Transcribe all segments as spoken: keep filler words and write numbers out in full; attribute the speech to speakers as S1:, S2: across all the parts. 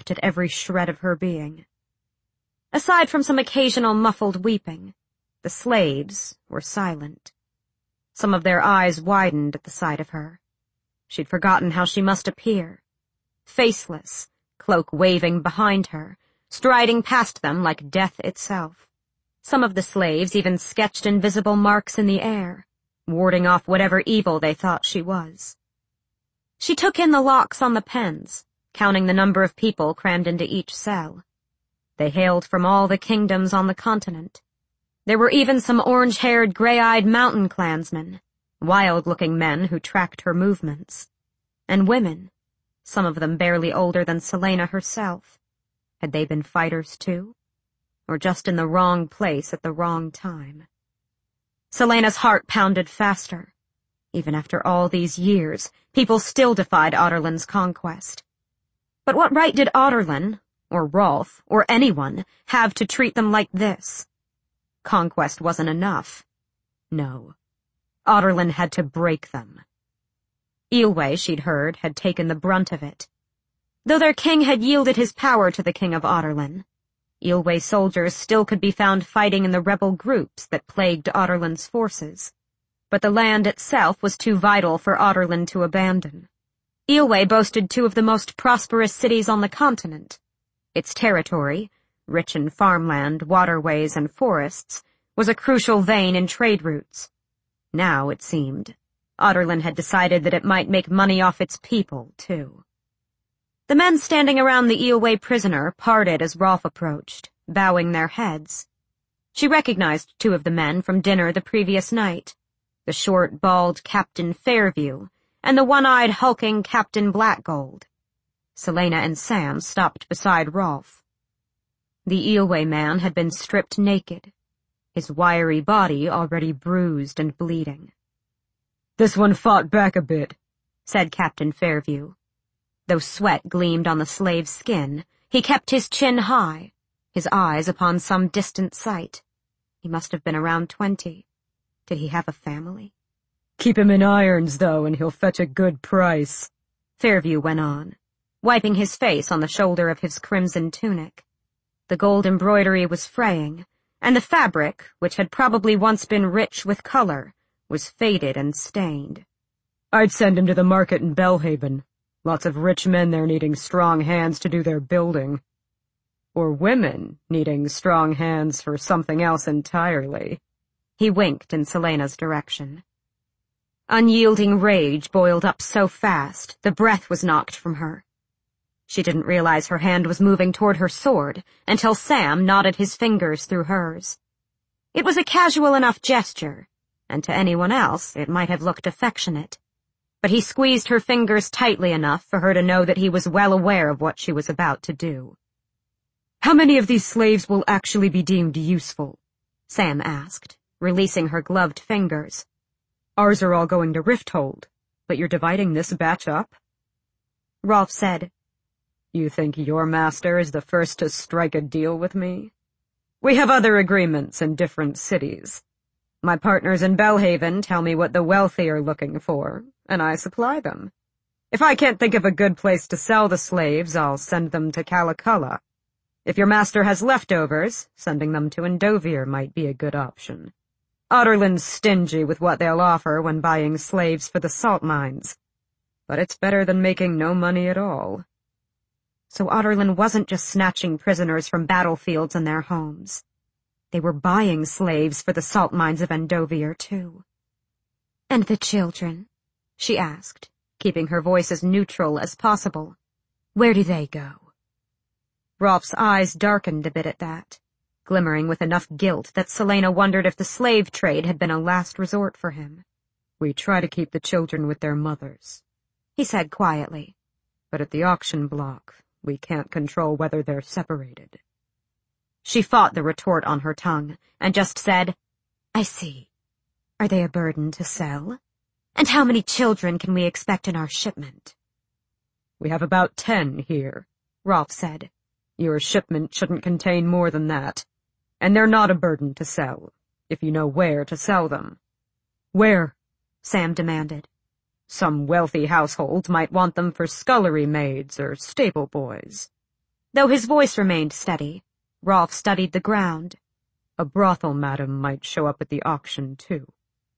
S1: dropped at every shred of her being. Aside from some occasional muffled weeping, the slaves were silent. Some of their eyes widened at the sight of her. She'd forgotten how she must appear. Faceless, cloak waving behind her, striding past them like death itself. Some of the slaves even sketched invisible marks in the air, warding off whatever evil they thought she was. She took in the locks on the pens, counting the number of people crammed into each cell. They hailed from all the kingdoms on the continent. There were even some orange-haired, gray-eyed mountain clansmen, wild-looking men who tracked her movements. And women, some of them barely older than Selena herself. Had they been fighters too? Or just in the wrong place at the wrong time? Selena's heart pounded faster. Even after all these years, people still defied Aderlin's conquest. But what right did Aderlin, or Rolf, or anyone, have to treat them like this? Conquest wasn't enough. No. Aderlin had to break them. Eyllwe, she'd heard, had taken the brunt of it. Though their king had yielded his power to the king of Aderlin, Eyllwe soldiers still could be found fighting in the rebel groups that plagued Aderlin's forces. But the land itself was too vital for Aderlin to abandon. Eyllwe boasted two of the most prosperous cities on the continent. Its territory, rich in farmland, waterways, and forests, was a crucial vein in trade routes. Now, it seemed, Aderlin had decided that it might make money off its people, too. The men standing around the Eyllwe prisoner parted as Rolf approached, bowing their heads. She recognized two of the men from dinner the previous night, the short, bald Captain Fairview and the one-eyed, hulking Captain Blackgold. Selena and Sam stopped beside Rolf. The Eyllwe man had been stripped naked, his wiry body already bruised and bleeding.
S2: "This one fought back a bit,"
S1: said Captain Fairview. Though sweat gleamed on the slave's skin, he kept his chin high, his eyes upon some distant sight. He must have been around twenty. Did he have a family?
S2: "Keep him in irons, though, and he'll fetch a good price,"
S1: Fairview went on, wiping his face on the shoulder of his crimson tunic. The gold embroidery was fraying, and the fabric, which had probably once been rich with color, was faded and stained.
S2: "I'd send him to the market in Belhaven. Lots of rich men there needing strong hands to do their building. Or women needing strong hands for something else entirely."
S1: He winked in Selena's direction. Unyielding rage boiled up so fast, the breath was knocked from her. She didn't realize her hand was moving toward her sword until Sam nodded his fingers through hers. It was a casual enough gesture, and to anyone else it might have looked affectionate. But he squeezed her fingers tightly enough for her to know that he was well aware of what she was about to do.
S2: "How many of these slaves will actually be deemed useful?"
S1: Sam asked, releasing her gloved fingers.
S2: "Ours are all going to Rifthold, but you're dividing this batch up?"
S1: Rolf said,
S2: "You think your master is the first to strike a deal with me? We have other agreements in different cities. My partners in Belhaven tell me what the wealthy are looking for, and I supply them. If I can't think of a good place to sell the slaves, I'll send them to Calaculla. If your master has leftovers, sending them to Endovir might be a good option. Aderlin's stingy with what they'll offer when buying slaves for the salt mines, but it's better than making no money at all."
S1: So Aderlin wasn't just snatching prisoners from battlefields and their homes. They were buying slaves for the salt mines of Endovir, too. "And the children?" she asked, keeping her voice as neutral as possible. "Where do they go?" Rolf's eyes darkened a bit at that, glimmering with enough guilt that Selena wondered if the slave trade had been a last resort for him.
S2: "We try to keep the children with their mothers,"
S1: he said quietly.
S2: "But at the auction block, we can't control whether they're separated."
S1: She fought the retort on her tongue, and just said, "I see. Are they a burden to sell? And how many children can we expect in our shipment?"
S2: "We have about ten here," Rolf said. "Your shipment shouldn't contain more than that. And they're not a burden to sell, if you know where to sell them."
S1: "Where?" Sam demanded.
S2: "Some wealthy households might want them for scullery maids or stable boys."
S1: Though his voice remained steady, Rolfe studied the ground.
S2: A brothel madam might show up at the auction, too.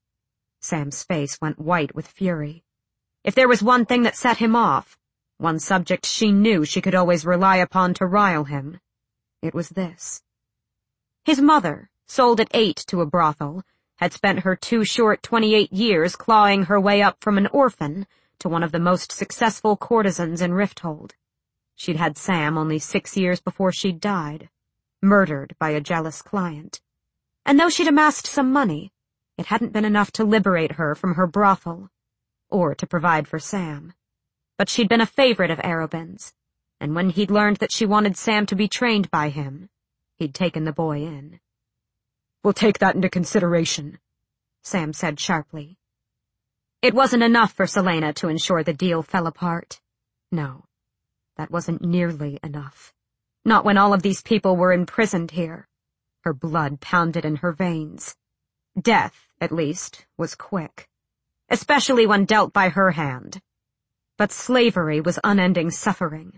S1: Sam's face went white with fury. If there was one thing that set him off, one subject she knew she could always rely upon to rile him, it was this. His mother, sold at eight to a brothel, had spent her two short twenty-eight years clawing her way up from an orphan to one of the most successful courtesans in Rifthold. She'd had Sam only six years before she'd died, murdered by a jealous client. And though she'd amassed some money, it hadn't been enough to liberate her from her brothel, or to provide for Sam. But she'd been a favorite of Arobyn's, and when he'd learned that she wanted Sam to be trained by him, he'd taken the boy in.
S2: "We'll take that into consideration,"
S1: Sam said sharply. It wasn't enough for Celaena to ensure the deal fell apart. No, that wasn't nearly enough. Not when all of these people were imprisoned here. Her blood pounded in her veins. Death, at least, was quick, especially when dealt by her hand. But slavery was unending suffering.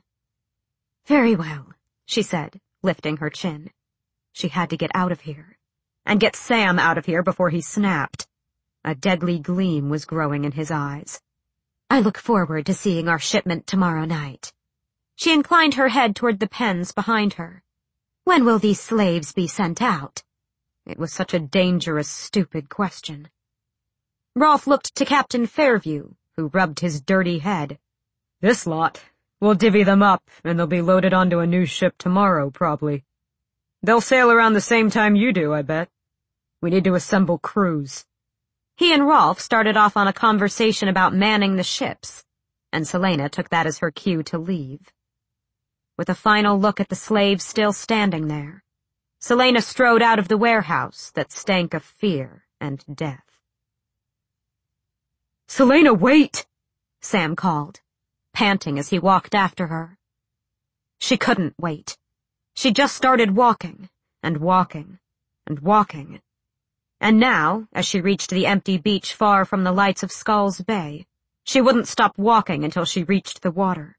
S1: "Very well," she said, lifting her chin. She had to get out of here, and get Sam out of here before he snapped. A deadly gleam was growing in his eyes. "I look forward to seeing our shipment tomorrow night." She inclined her head toward the pens behind her. "When will these slaves be sent out?" It was such a dangerous, stupid question. Rolfe looked to Captain Fairview, who rubbed his dirty head.
S2: "This lot. We'll divvy them up, and they'll be loaded onto a new ship tomorrow, probably. They'll sail around the same time you do, I bet. We need to assemble crews."
S1: He and Rolfe started off on a conversation about manning the ships, and Celaena took that as her cue to leave. With a final look at the slaves still standing there, Celaena strode out of the warehouse that stank of fear and death.
S2: "Celaena, wait!"
S1: Sam called, panting as he walked after her. She couldn't wait. She just started walking, and walking, and walking. And now, as she reached the empty beach far from the lights of Skulls Bay, she wouldn't stop walking until she reached the water.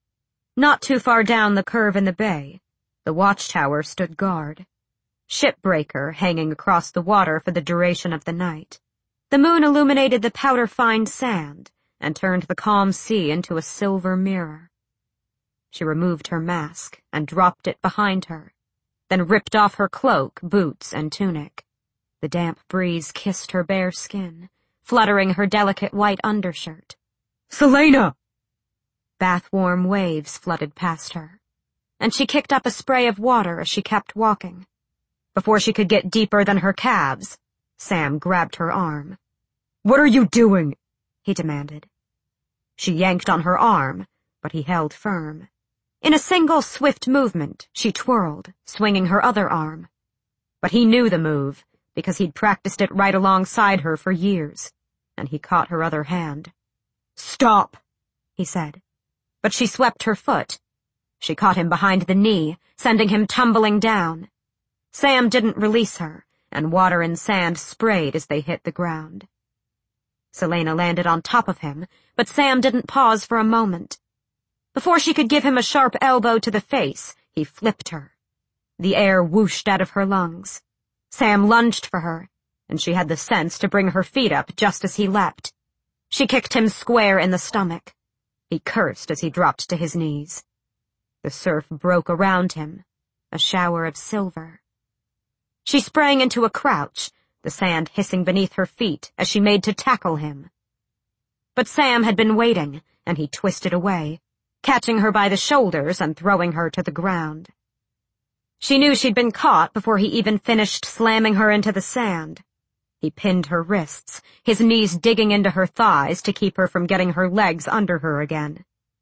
S1: Not too far down the curve in the bay, the watchtower stood guard, shipbreaker hanging across the water for the duration of the night. The moon illuminated the powder-fine sand and turned the calm sea into a silver mirror. She removed her mask and dropped it behind her, then ripped off her cloak, boots, and tunic. The damp breeze kissed her bare skin, fluttering her delicate white undershirt.
S2: "Celaena!"
S1: Bath-warm waves flooded past her, and she kicked up a spray of water as she kept walking. Before she could get deeper than her calves, Sam grabbed her arm.
S2: "What are you doing?"
S1: he demanded. She yanked on her arm, but he held firm. In a single swift movement, she twirled, swinging her other arm. But he knew the move, because he'd practiced it right alongside her for years, and he caught her other hand.
S2: "Stop,"
S1: he said. But she swept her foot. She caught him behind the knee, sending him tumbling down. Sam didn't release her, and water and sand sprayed as they hit the ground. Celaena landed on top of him, but Sam didn't pause for a moment. Before she could give him a sharp elbow to the face, he flipped her. The air whooshed out of her lungs. Sam lunged for her, and she had the sense to bring her feet up just as he leapt. She kicked him square in the stomach. He cursed as he dropped to his knees. The surf broke around him, a shower of silver. She sprang into a crouch, the sand hissing beneath her feet as she made to tackle him. But Sam had been waiting, and he twisted away, catching her by the shoulders and throwing her to the ground. She knew she'd been caught before he even finished slamming her into the sand. He pinned her wrists, his knees digging into her thighs to keep her from getting her legs under her again.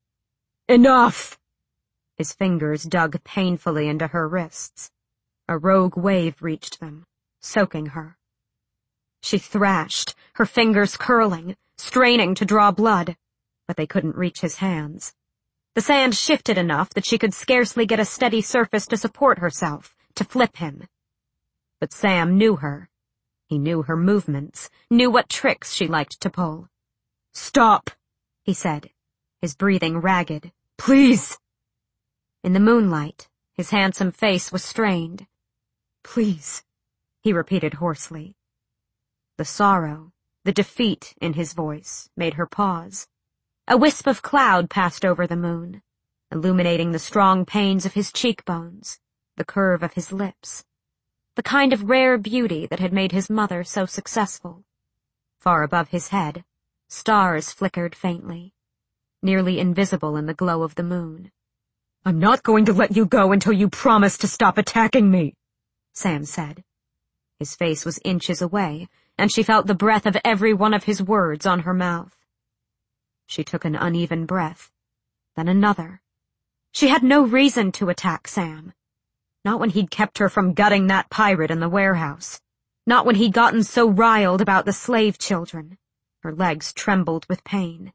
S2: "Enough!"
S1: His fingers dug painfully into her wrists. A rogue wave reached them, soaking her. She thrashed, her fingers curling, straining to draw blood, but they couldn't reach his hands. The sand shifted enough that she could scarcely get a steady surface to support herself, to flip him. But Sam knew her. He knew her movements, knew what tricks she liked to pull.
S2: "Stop,"
S1: he said, his breathing ragged.
S2: "Please."
S1: In the moonlight, his handsome face was strained.
S2: "Please,"
S1: he repeated hoarsely. The sorrow, the defeat in his voice made her pause. A wisp of cloud passed over the moon, illuminating the strong panes of his cheekbones, the curve of his lips, the kind of rare beauty that had made his mother so successful. Far above his head, stars flickered faintly, nearly invisible in the glow of the moon.
S2: "I'm not going to let you go until you promise to stop attacking me,"
S1: Sam said. His face was inches away, and she felt the breath of every one of his words on her mouth. She took an uneven breath, then another. She had no reason to attack Sam. Not when he'd kept her from gutting that pirate in the warehouse. Not when he'd gotten so riled about the slave children. Her legs trembled with pain.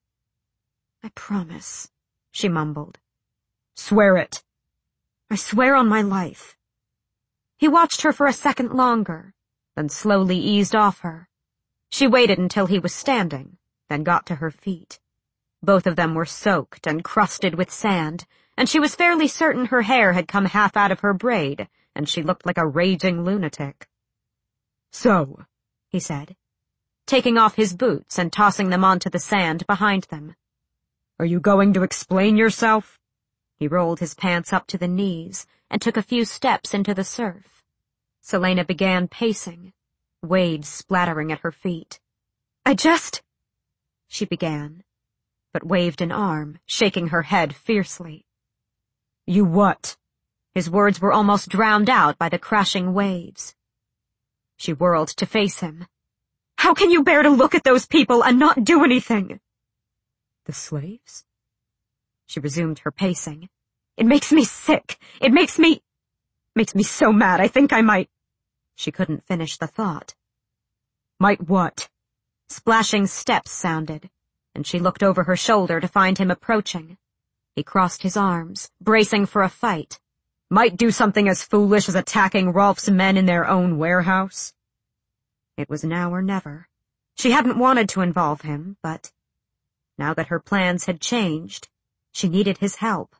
S1: "I promise," she mumbled.
S2: "Swear it."
S1: "I swear on my life." He watched her for a second longer, then slowly eased off her. She waited until he was standing, then got to her feet. Both of them were soaked and crusted with sand, and she was fairly certain her hair had come half out of her braid, and she looked like a raging lunatic.
S2: "So,"
S1: he said, taking off his boots and tossing them onto the sand behind them.
S2: "Are you going to explain yourself?"
S1: He rolled his pants up to the knees and took a few steps into the surf. Selena began pacing, waves splattering at her feet. "I just—" she began, but waved an arm, shaking her head fiercely.
S2: "You what?"
S1: His words were almost drowned out by the crashing waves. She whirled to face him. "How can you bear to look at those people and not do anything?"
S2: "The slaves?"
S1: She resumed her pacing. "It makes me sick. It makes me... makes me so mad I think I might..." She couldn't finish the thought.
S2: "Might what?"
S1: Splashing steps sounded, and she looked over her shoulder to find him approaching. He crossed his arms, bracing for a fight.
S2: "Might do something as foolish as attacking Rolf's men in their own warehouse?"
S1: It was now or never. She hadn't wanted to involve him, but now that her plans had changed, she needed his help.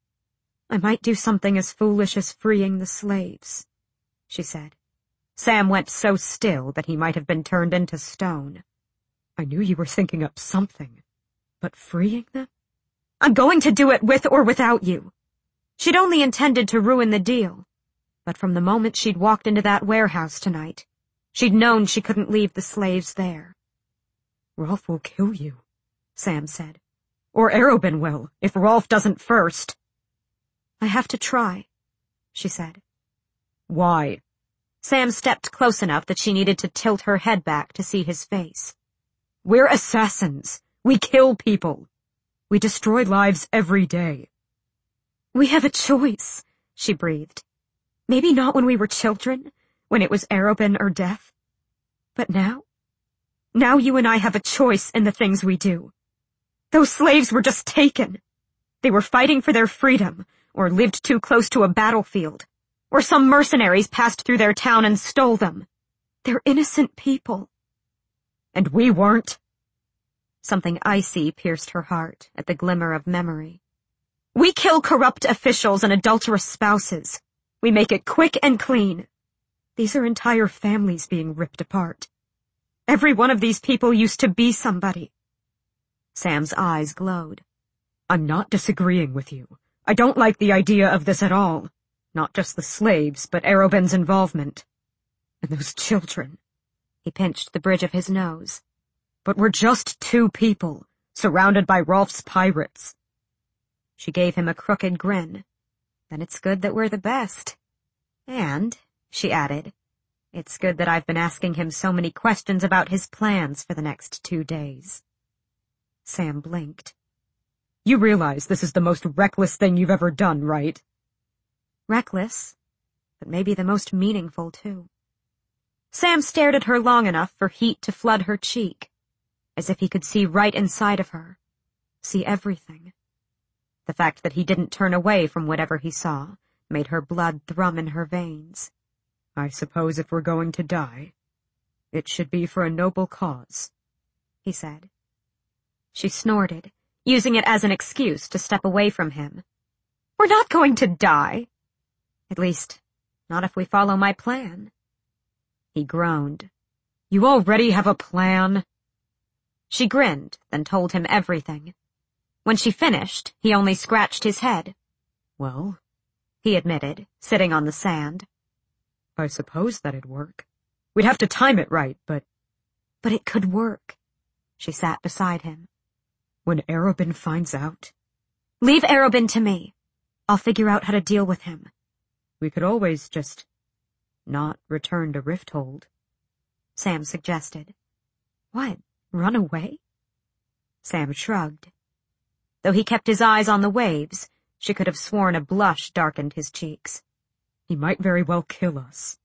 S1: "I might do something as foolish as freeing the slaves," she said. Sam went so still that he might have been turned into stone.
S2: "I knew you were thinking up something, but freeing them?"
S1: "I'm going to do it with or without you." She'd only intended to ruin the deal, but from the moment she'd walked into that warehouse tonight, she'd known she couldn't leave the slaves there.
S2: "Rolf will kill you,"
S1: Sam said.
S2: "Or Arobynn will, if Rolf doesn't first."
S1: "I have to try," she said.
S2: "Why?"
S1: Sam stepped close enough that she needed to tilt her head back to see his face.
S2: "We're assassins. We kill people. We destroy lives every day."
S1: "We have a choice," she breathed. "Maybe not when we were children, when it was Arobynn or death. But now? Now you and I have a choice in the things we do. Those slaves were just taken. They were fighting for their freedom, or lived too close to a battlefield, or some mercenaries passed through their town and stole them. They're innocent people."
S2: "And we weren't?"
S1: Something icy pierced her heart at the glimmer of memory. "We kill corrupt officials and adulterous spouses. We make it quick and clean. These are entire families being ripped apart. Every one of these people used to be somebody." Sam's eyes glowed.
S2: "I'm not disagreeing with you. I don't like the idea of this at all. Not just the slaves, but Arobynn's involvement. And those children."
S1: He pinched the bridge of his nose.
S2: "But we're just two people, surrounded by Rolf's pirates."
S1: She gave him a crooked grin. "Then it's good that we're the best. And," she added, "it's good that I've been asking him so many questions about his plans for the next two days." Sam blinked.
S2: "You realize this is the most reckless thing you've ever done, right?"
S1: "Reckless, but maybe the most meaningful, too." Sam stared at her long enough for heat to flood her cheek, as if he could see right inside of her, see everything. The fact that he didn't turn away from whatever he saw made her blood thrum in her veins.
S2: "I suppose if we're going to die, it should be for a noble cause,"
S1: he said. She snorted, using it as an excuse to step away from him. We're not going to die. At least, not if we follow my plan.
S2: He groaned. You already have a plan?
S1: She grinned, then told him everything. When she finished, he only scratched his head.
S2: Well,
S1: he admitted, sitting on the sand.
S2: I suppose that'd work. We'd have to time it right, but...
S1: But it could work. She sat beside him.
S2: When Arobynn finds out...
S1: Leave Arobynn to me. I'll figure out how to deal with him.
S2: We could always just... not return to Rifthold.
S1: Sam suggested. What, run away? Sam shrugged. Though he kept his eyes on the waves, she could have sworn a blush darkened his cheeks.
S2: He might very well kill us.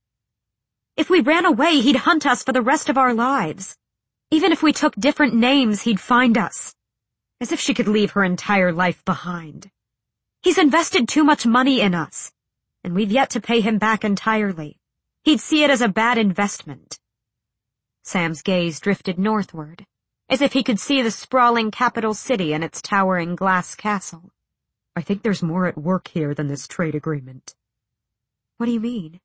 S1: If we ran away, he'd hunt us for the rest of our lives. Even if we took different names, he'd find us. As if she could leave her entire life behind. He's invested too much money in us, and we've yet to pay him back entirely. He'd see it as a bad investment. Sam's gaze drifted northward, as if he could see the sprawling capital city and its towering glass castle.
S2: I think there's more at work here than this trade agreement.
S1: What do you mean?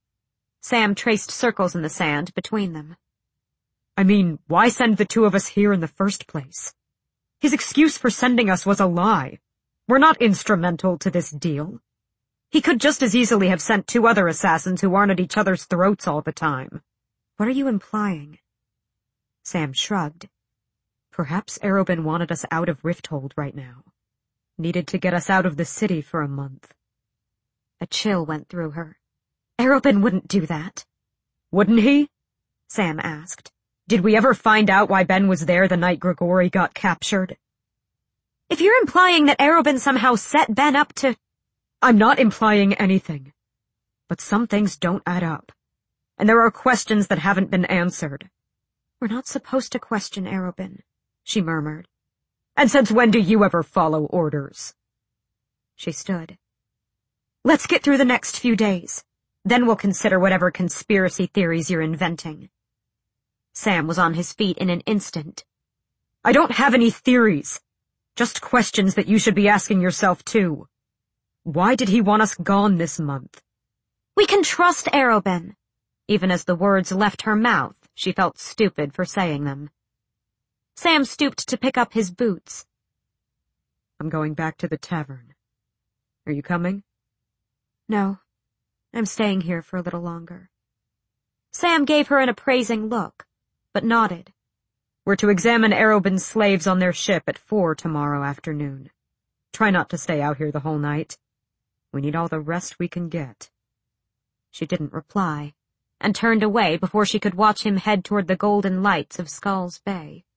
S1: Sam traced circles in the sand between them.
S2: I mean, why send the two of us here in the first place? His excuse for sending us was a lie. We're not instrumental to this deal. He could just as easily have sent two other assassins who aren't at each other's throats all the time.
S1: What are you implying? Sam shrugged.
S2: Perhaps Arobynn wanted us out of Rifthold right now. Needed to get us out of the city for a month.
S1: A chill went through her. Arobynn wouldn't do that.
S2: Wouldn't he?
S1: Sam asked.
S2: Did we ever find out why Ben was there the night Grigori got captured?
S1: If you're implying that Arobynn somehow set Ben up to...
S2: I'm not implying anything. But some things don't add up. And there are questions that haven't been answered.
S1: We're not supposed to question Arobynn, she murmured.
S2: And since when do you ever follow orders?
S1: She stood. Let's get through the next few days. Then we'll consider whatever conspiracy theories you're inventing. Sam was on his feet in an instant.
S2: I don't have any theories. Just questions that you should be asking yourself, too. Why did he want us gone this month?
S1: We can trust Arobynn. Even as the words left her mouth, she felt stupid for saying them. Sam stooped to pick up his boots.
S2: I'm going back to the tavern. Are you coming?
S1: No. I'm staying here for a little longer. Sam gave her an appraising look, but nodded.
S2: We're to examine Arobynn's slaves on their ship at four tomorrow afternoon. Try not to stay out here the whole night. We need all the rest we can get.
S1: She didn't reply, and turned away before she could watch him head toward the golden lights of Skulls Bay.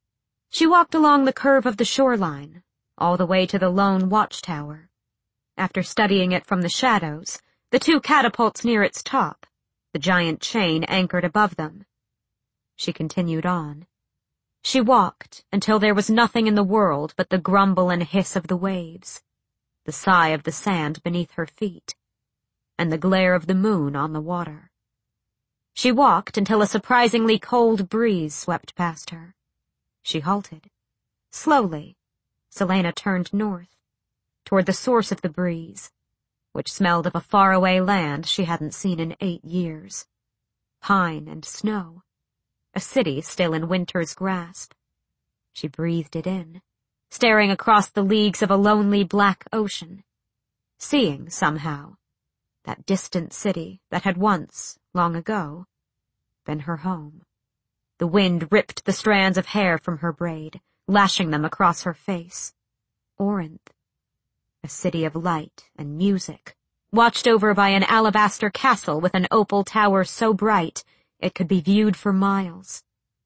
S1: She walked along the curve of the shoreline, all the way to the lone watchtower. After studying it from the shadows, the two catapults near its top, the giant chain anchored above them. She continued on. She walked until there was nothing in the world but the grumble and hiss of the waves, the sigh of the sand beneath her feet, and the glare of the moon on the water. She walked until a surprisingly cold breeze swept past her. She halted. Slowly, Selena turned north, toward the source of the breeze, which smelled of a faraway land she hadn't seen in eight years. Pine and snow, a city still in winter's grasp. She breathed it in, staring across the leagues of a lonely black ocean, seeing, somehow, that distant city that had once, long ago, been her home. The wind ripped the strands of hair from her braid, lashing them across her face. Orinth, a city of light and music, watched over by an alabaster castle with an opal tower so bright it could be viewed for miles.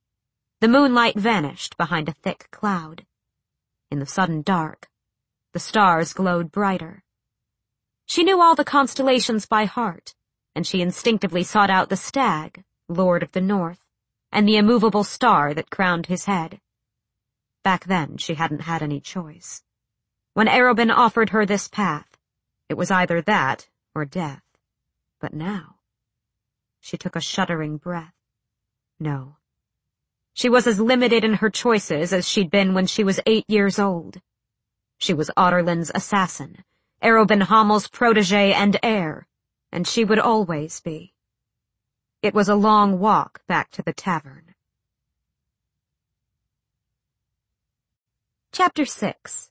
S1: The moonlight vanished behind a thick cloud. In the sudden dark, the stars glowed brighter. She knew all the constellations by heart, and she instinctively sought out the stag, lord of the north, and the immovable star that crowned his head. Back then, she hadn't had any choice. When Arobynn offered her this path, it was either that or death. But now, she took a shuddering breath. No. She was as limited in her choices as she'd been when she was eight years old. She was Otterland's assassin, Arobin Hammel's protege and heir, and she would always be. It was a long walk back to the tavern. Chapter six.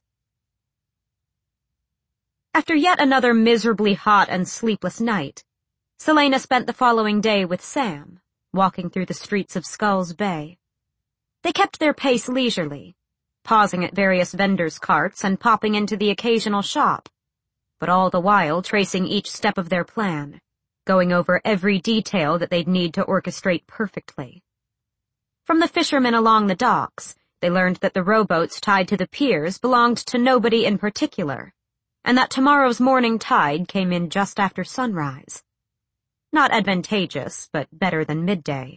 S1: After yet another miserably hot and sleepless night, Celaena spent the following day with Sam, walking through the streets of Skulls Bay. They kept their pace leisurely, pausing at various vendors' carts and popping into the occasional shop, but all the while tracing each step of their plan, going over every detail that they'd need to orchestrate perfectly. From the fishermen along the docks, they learned that the rowboats tied to the piers belonged to nobody in particular, and that tomorrow's morning tide came in just after sunrise. Not advantageous, but better than midday.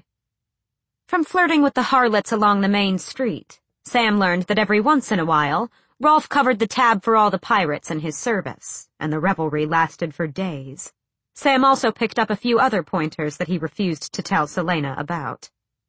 S1: From flirting with the harlots along the main street, Sam learned that every once in a while, Rolfe covered the tab for all the pirates in his service, and the revelry lasted for days. Sam also picked up a few other pointers that he refused to tell Celaena about.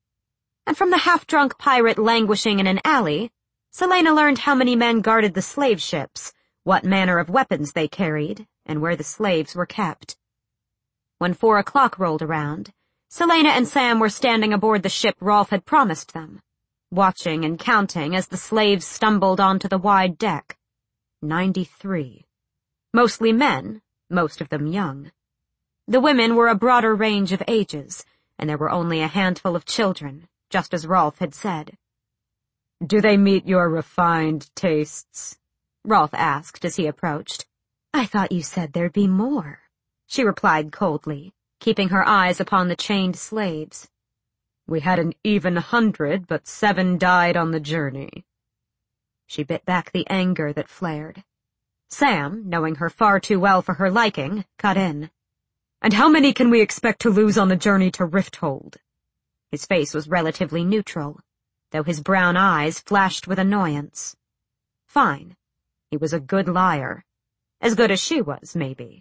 S1: And from the half-drunk pirate languishing in an alley, Celaena learned how many men guarded the slave ships, what manner of weapons they carried, and where the slaves were kept. When four o'clock rolled around, Celaena and Sam were standing aboard the ship Rolfe had promised them, watching and counting as the slaves stumbled onto the wide deck. Ninety-three. Mostly men, most of them young. The women were a broader range of ages, and there were only a handful of children, just as Rolfe had said.
S2: "Do they meet your refined tastes?"
S1: Rolfe asked as he approached. "I thought you said there'd be more," she replied coldly, keeping her eyes upon the chained slaves.
S2: "We had an even hundred, but seven died on the journey."
S1: She bit back the anger that flared. Sam, knowing her far too well for her liking, cut in.
S2: "And how many can we expect to lose on the journey to Rifthold?"
S1: His face was relatively neutral, though his brown eyes flashed with annoyance. Fine. He was a good liar. As good as she was, maybe.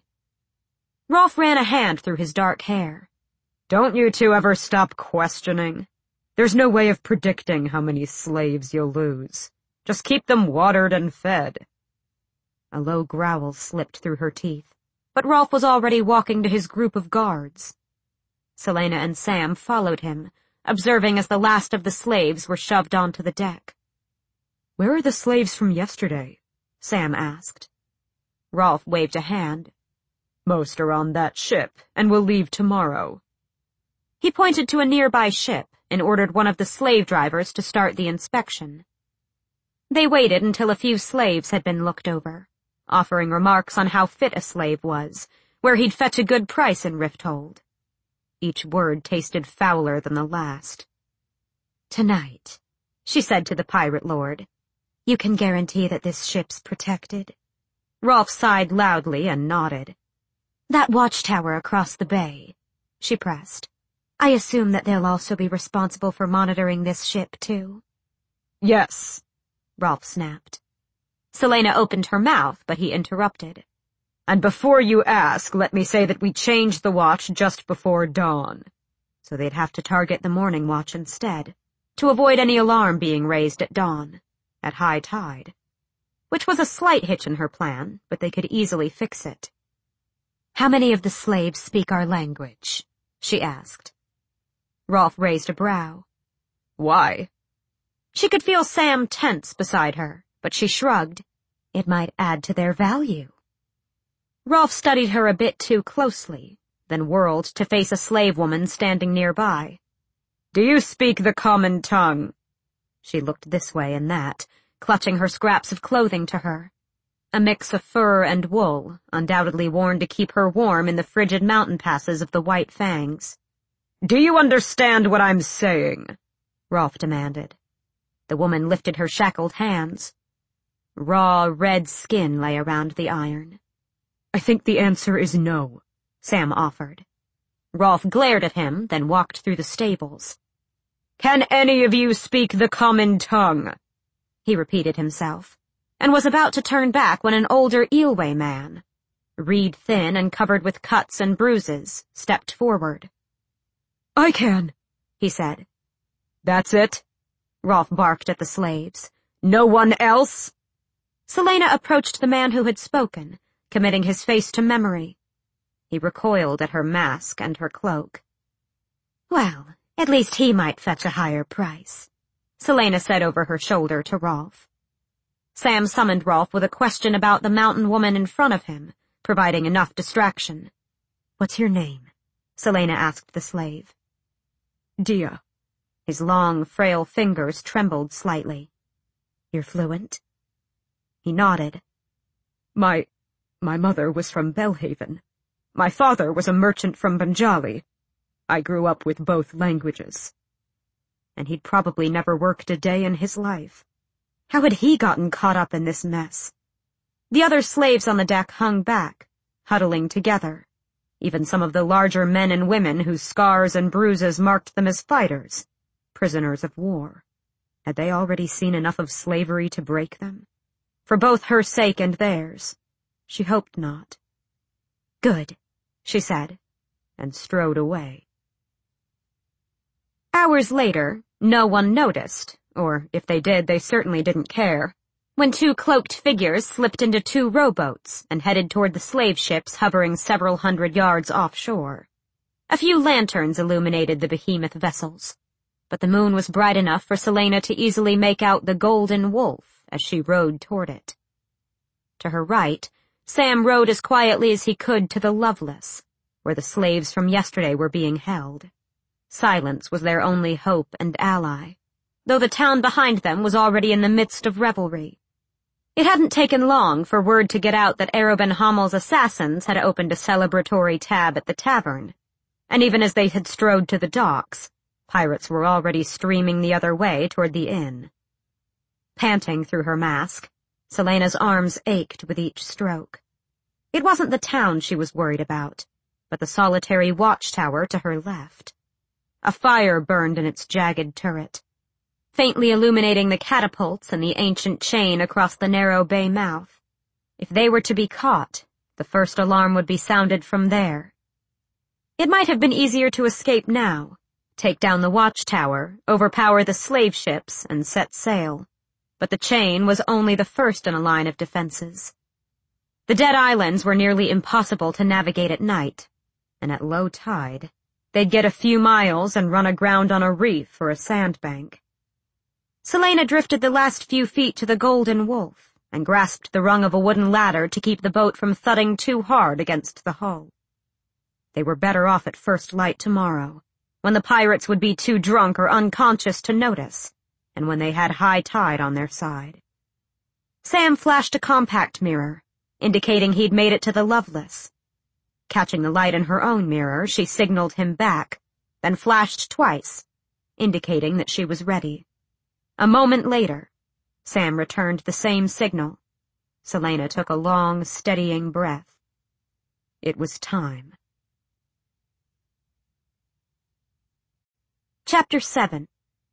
S1: Rolfe ran a hand through his dark hair.
S2: "Don't you two ever stop questioning? There's no way of predicting how many slaves you'll lose. Just keep them watered and fed."
S1: A low growl slipped through her teeth, but Rolfe was already walking to his group of guards. Celaena and Sam followed him, observing as the last of the slaves were shoved onto the deck.
S2: "Where are the slaves from yesterday?"
S1: Sam asked. Rolfe waved a hand.
S2: "Most are on that ship, and will leave tomorrow."
S1: He pointed to a nearby ship and ordered one of the slave drivers to start the inspection. They waited until a few slaves had been looked over, offering remarks on how fit a slave was, where he'd fetch a good price in Rifthold. Each word tasted fouler than the last. "Tonight," she said to the pirate lord, "you can guarantee that this ship's protected?" Rolfe sighed loudly and nodded. "That watchtower across the bay," she pressed. "I assume that they'll also be responsible for monitoring this ship, too?"
S2: "Yes,"
S1: Rolfe snapped. Celaena opened her mouth, but he interrupted.
S2: "And before you ask, let me say that we changed the watch just before dawn."
S1: So they'd have to target the morning watch instead, to avoid any alarm being raised at dawn, at high tide. Which was a slight hitch in her plan, but they could easily fix it. "How many of the slaves speak our language?" she asked. Rolfe raised a brow.
S2: "Why?"
S1: She could feel Sam tense beside her, but she shrugged. It might add to their value. Rolfe studied her a bit too closely, then whirled to face a slave woman standing nearby.
S2: "Do you speak the common tongue?"
S1: She looked this way and that, clutching her scraps of clothing to her. A mix of fur and wool, undoubtedly worn to keep her warm in the frigid mountain passes of the White Fangs.
S2: "Do you understand what I'm saying?"
S1: Rolfe demanded. The woman lifted her shackled hands. Raw, red skin lay around the iron.
S2: "I think the answer is no,"
S1: Sam offered. Rolfe glared at him, then walked through the stables.
S2: "Can any of you speak the common tongue?"
S1: He repeated himself, and was about to turn back when an older Eelway man, reed-thin and covered with cuts and bruises, stepped forward.
S2: "I can,"
S1: he said.
S2: "That's it?"
S1: Rolfe barked at the slaves.
S2: "No one else?"
S1: Celaena approached the man who had spoken, committing his face to memory. He recoiled at her mask and her cloak. "Well, at least he might fetch a higher price," Celaena said over her shoulder to Rolf. Sam summoned Rolf with a question about the mountain woman in front of him, providing enough distraction. "What's your name?" Celaena asked the slave.
S2: "Dia."
S1: His long, frail fingers trembled slightly. "You're fluent?" He nodded.
S2: My, my mother was from Belhaven. My father was a merchant from Banjali. I grew up with both languages."
S1: And he'd probably never worked a day in his life. How had he gotten caught up in this mess? The other slaves on the deck hung back, huddling together. Even some of the larger men and women whose scars and bruises marked them as fighters, prisoners of war. Had they already seen enough of slavery to break them? For both her sake and theirs, she hoped not. "Good," she said, and strode away. Hours later, no one noticed, or if they did, they certainly didn't care, when two cloaked figures slipped into two rowboats and headed toward the slave ships hovering several hundred yards offshore. A few lanterns illuminated the behemoth vessels, but the moon was bright enough for Celaena to easily make out the Golden Wolf as she rowed toward it. To her right, Sam rowed as quietly as he could to the Loveless, where the slaves from yesterday were being held. Silence was their only hope and ally, though the town behind them was already in the midst of revelry. It hadn't taken long for word to get out that Arobin Hammel's assassins had opened a celebratory tab at the tavern, and even as they had strode to the docks, pirates were already streaming the other way toward the inn. Panting through her mask, Celaena's arms ached with each stroke. It wasn't the town she was worried about, but the solitary watchtower to her left. A fire burned in its jagged turret, faintly illuminating the catapults and the ancient chain across the narrow bay mouth. If they were to be caught, the first alarm would be sounded from there. It might have been easier to escape now, take down the watchtower, overpower the slave ships, and set sail. But the chain was only the first in a line of defenses. The dead islands were nearly impossible to navigate at night, and at low tide, they'd get a few miles and run aground on a reef or a sandbank. Celaena drifted the last few feet to the Golden Wolf and grasped the rung of a wooden ladder to keep the boat from thudding too hard against the hull. They were better off at first light tomorrow, when the pirates would be too drunk or unconscious to notice, and when they had high tide on their side. Sam flashed a compact mirror, indicating he'd made it to the Loveless. Catching the light in her own mirror, she signaled him back, then flashed twice, indicating that she was ready. A moment later, Sam returned the same signal. Celaena took a long, steadying breath. It was time. Chapter seven.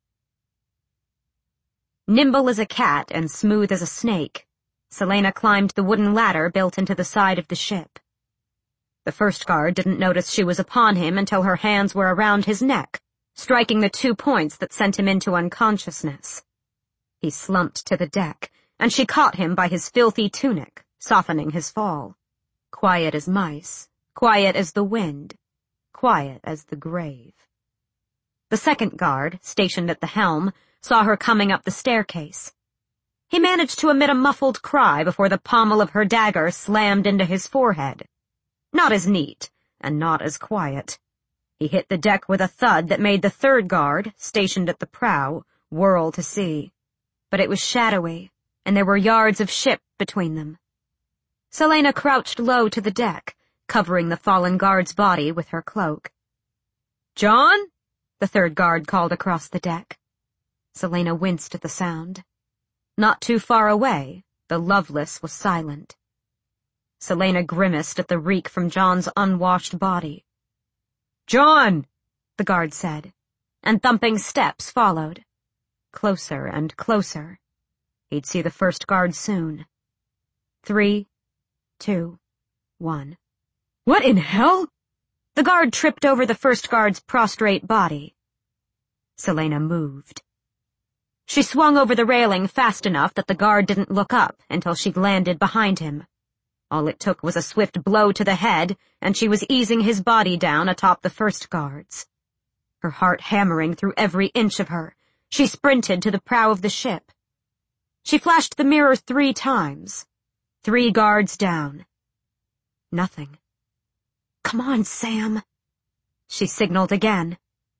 S1: Nimble as a cat and smooth as a snake, Celaena climbed the wooden ladder built into the side of the ship. The first guard didn't notice she was upon him until her hands were around his neck, striking the two points that sent him into unconsciousness. He slumped to the deck, and she caught him by his filthy tunic, softening his fall. Quiet as mice, quiet as the wind, quiet as the grave. The second guard, stationed at the helm, saw her coming up the staircase. He managed to emit a muffled cry before the pommel of her dagger slammed into his forehead. Not as neat, and not as quiet. He hit the deck with a thud that made the third guard, stationed at the prow, whirl to sea. But it was shadowy, and there were yards of ship between them. Celaena crouched low to the deck, covering the fallen guard's body with her cloak. "John?" the third guard called across the deck. Celaena winced at the sound. Not too far away, the Loveless was silent. Celaena grimaced at the reek from John's unwashed body. "John!" the guard said, and thumping steps followed. Closer and closer. He'd see the first guard soon. Three, two, one. "What in hell?" The guard tripped over the first guard's prostrate body. Celaena moved. She swung over the railing fast enough that the guard didn't look up until she'd landed behind him. All it took was a swift blow to the head, and she was easing his body down atop the first guards. Her heart hammering through every inch of her, she sprinted to the prow of the ship. She flashed the mirror three times. Three guards down. Nothing. "Come on, Sam," she signaled again.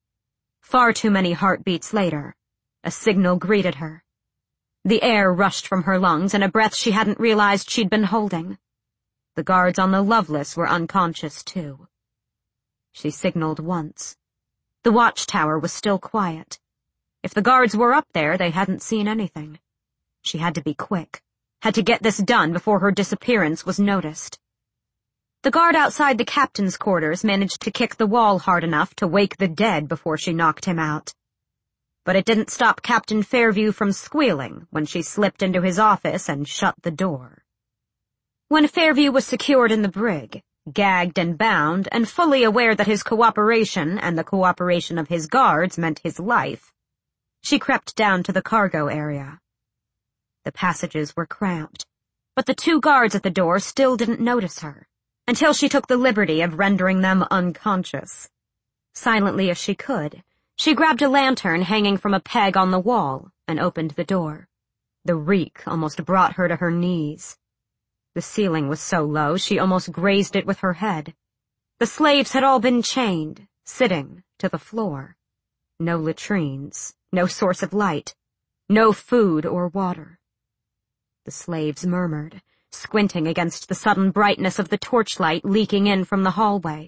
S1: Far too many heartbeats later, a signal greeted her. The air rushed from her lungs and a breath she hadn't realized she'd been holding. The guards on the Loveless were unconscious, too. She signaled once. The watchtower was still quiet. If the guards were up there, they hadn't seen anything. She had to be quick, had to get this done before her disappearance was noticed. The guard outside the captain's quarters managed to kick the wall hard enough to wake the dead before she knocked him out. But it didn't stop Captain Fairview from squealing when she slipped into his office and shut the door. When Fairview was secured in the brig, gagged and bound, and fully aware that his cooperation and the cooperation of his guards meant his life, she crept down to the cargo area. The passages were cramped, but the two guards at the door still didn't notice her, until she took the liberty of rendering them unconscious. Silently as she could, she grabbed a lantern hanging from a peg on the wall and opened the door. The reek almost brought her to her knees. The ceiling was so low she almost grazed it with her head. The slaves had all been chained, sitting, to the floor. No latrines, no source of light, no food or water. The slaves murmured, squinting against the sudden brightness of the torchlight leaking in from the hallway.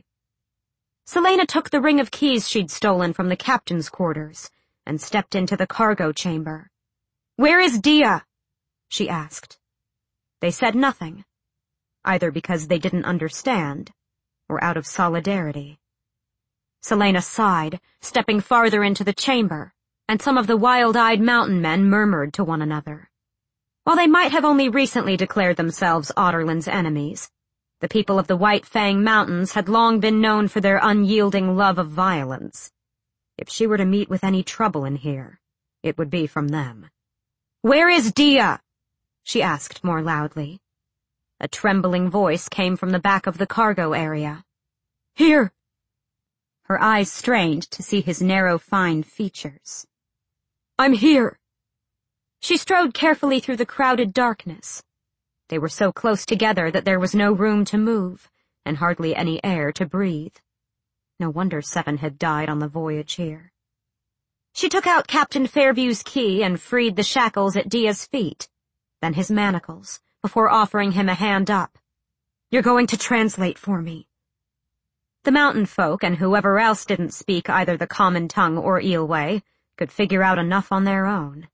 S1: Selena took the ring of keys she'd stolen from the captain's quarters and stepped into the cargo chamber. "Where is Dia?" she asked. They said nothing, either because they didn't understand or out of solidarity. Selena sighed, stepping farther into the chamber, and some of the wild-eyed mountain men murmured to one another. While they might have only recently declared themselves Otterland's enemies, the people of the White Fang Mountains had long been known for their unyielding love of violence. If she were to meet with any trouble in here, it would be from them. "Where is Dia?" she asked more loudly. A trembling voice came from the back of the cargo area. "Here." Her eyes strained to see his narrow, fine features. "I'm here." She strode carefully through the crowded darkness. They were so close together that there was no room to move, and hardly any air to breathe. No wonder Seven had died on the voyage here. She took out Captain Fairview's key and freed the shackles at Dia's feet, then his manacles, before offering him a hand up. "You're going to translate for me." The mountain folk and whoever else didn't speak either the common tongue or Eelway could figure out enough on their own.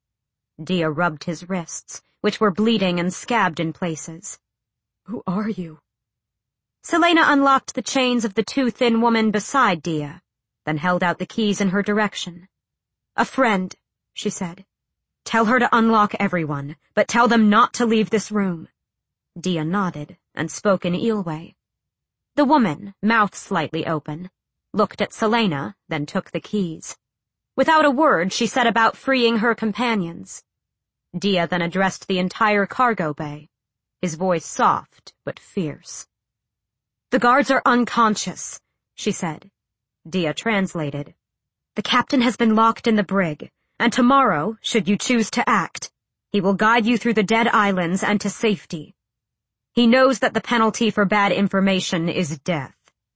S1: Dia rubbed his wrists, which were bleeding and scabbed in places. "Who are you?" Selena unlocked the chains of the too thin woman beside Dia, then held out the keys in her direction. "A friend," she said. "Tell her to unlock everyone, but tell them not to leave this room." Dia nodded and spoke in Eelway. The woman, mouth slightly open, looked at Selena, then took the keys. Without a word, she set about freeing her companions. Dia then addressed the entire cargo bay, his voice soft but fierce. "The guards are unconscious," she said. Dia translated. "The captain has been locked in the brig, and tomorrow, should you choose to act, he will guide you through the dead islands and to safety. He knows that the penalty for bad information is death."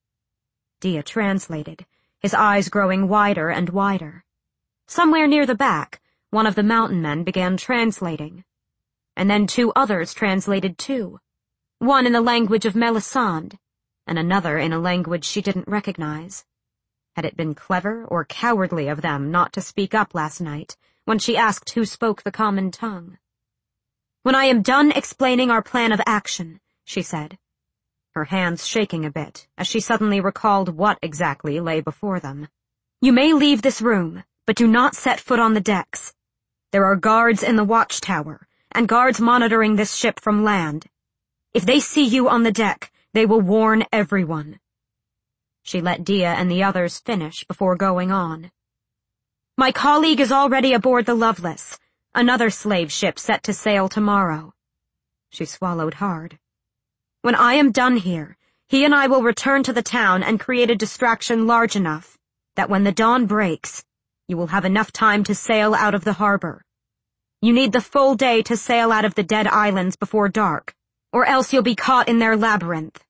S1: Dia translated, his eyes growing wider and wider. Somewhere near the back, one of the mountain men began translating. And then two others translated too, one in the language of Melisande, and another in a language she didn't recognize. Had it been clever or cowardly of them not to speak up last night, when she asked who spoke the common tongue? "When I am done explaining our plan of action," she said, her hands shaking a bit as she suddenly recalled what exactly lay before them. "You may leave this room, but do not set foot on the decks. There are guards in the watchtower, and guards monitoring this ship from land. If they see you on the deck, they will warn everyone." She let Dia and the others finish before going on. "My colleague is already aboard the Loveless, another slave ship set to sail tomorrow." She swallowed hard. When I am done here, he and I will return to the town and create a distraction large enough that when the dawn breaks, you will have enough time to sail out of the harbor. You need the full day to sail out of the Dead Islands before dark, or else you'll be caught in their labyrinth."